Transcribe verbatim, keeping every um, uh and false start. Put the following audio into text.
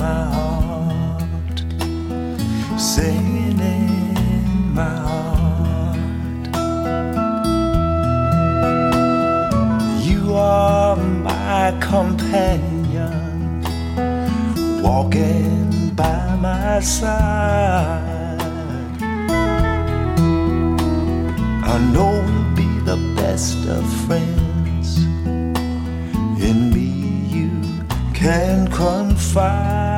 my heart, singing in my heart. You are my companion, walking by my side. I know we'll be the best of friends. In me you can confide.